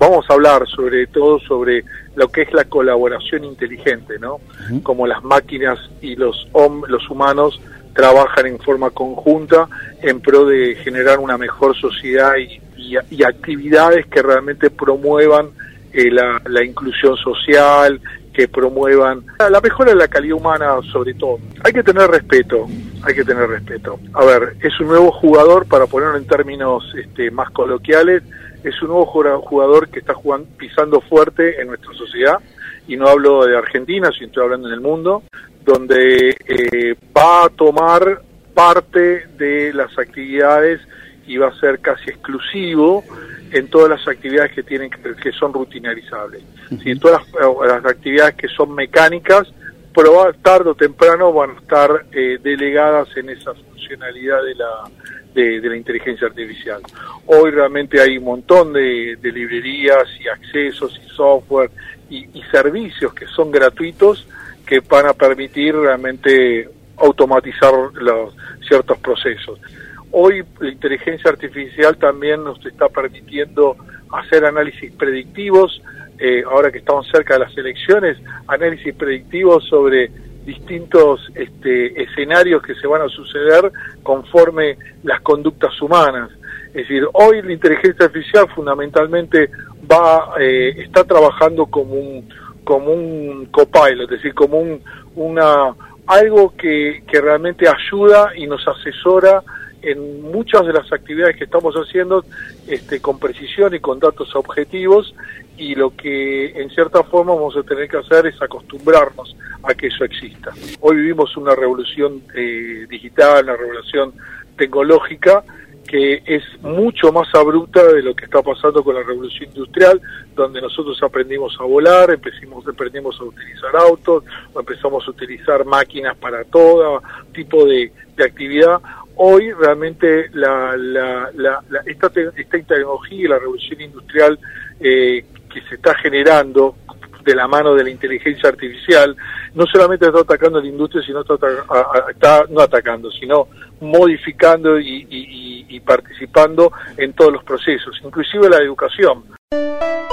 vamos a hablar sobre todo sobre lo que es la colaboración inteligente, ¿no? Como las máquinas y los humanos trabajan en forma conjunta en pro de generar una mejor sociedad y actividades que realmente promuevan la inclusión social, que promuevan la mejora de la calidad humana sobre todo. Hay que tener respeto. A ver, es un nuevo jugador, para ponerlo en términos más coloquiales, es un nuevo jugador que está pisando fuerte en nuestra sociedad, y no hablo de Argentina, sino estoy hablando en el mundo, donde va a tomar parte de las actividades y va a ser casi exclusivo en todas las actividades que son rutinarizables. ¿Sí? Todas las actividades que son mecánicas, pero tarde o temprano van a estar delegadas en esa funcionalidad de la inteligencia artificial. Hoy realmente hay un montón de librerías y accesos y software y servicios que son gratuitos, que van a permitir realmente automatizar ciertos procesos. Hoy la inteligencia artificial también nos está permitiendo hacer análisis predictivos, ahora que estamos cerca de las elecciones, análisis predictivos sobre distintos escenarios que se van a suceder conforme las conductas humanas. Es decir, hoy la inteligencia artificial fundamentalmente está trabajando como un copilot, es decir, como algo que realmente ayuda y nos asesora en muchas de las actividades que estamos haciendo con precisión y con datos objetivos, y lo que en cierta forma vamos a tener que hacer es acostumbrarnos a que eso exista. Hoy vivimos una revolución digital, una revolución tecnológica que es mucho más abrupta de lo que está pasando con la revolución industrial, donde nosotros aprendimos a volar, aprendimos a utilizar autos, o empezamos a utilizar máquinas para todo tipo de actividad. Hoy realmente esta tecnología y la revolución industrial que se está generando de la mano de la inteligencia artificial, no solamente está atacando a la industria, sino sino modificando y participando en todos los procesos, inclusive la educación.